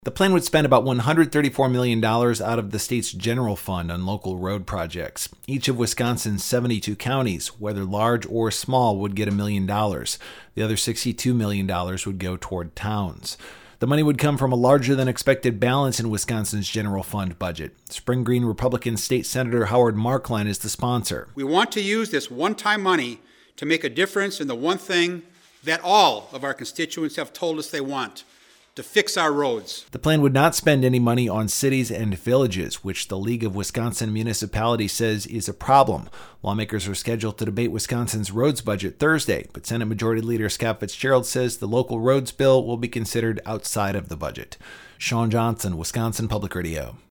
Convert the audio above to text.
The plan would spend about $134 million out of the state's general fund on local road projects. Each of Wisconsin's 72 counties, whether large or small, would get $1 million. The other $62 million would go toward towns. The money would come from a larger than expected balance in Wisconsin's general fund budget. Spring Green Republican State Senator Howard Marklein is the sponsor. We want to use this one-time money to make a difference in the one thing that all of our constituents have told us they want: to fix our roads. The plan would not spend any money on cities and villages, which the League of Wisconsin Municipalities says is a problem. Lawmakers are scheduled to debate Wisconsin's roads budget Thursday, but Senate Majority Leader Scott Fitzgerald says the local roads bill will be considered outside of the budget. Sean Johnson, Wisconsin Public Radio.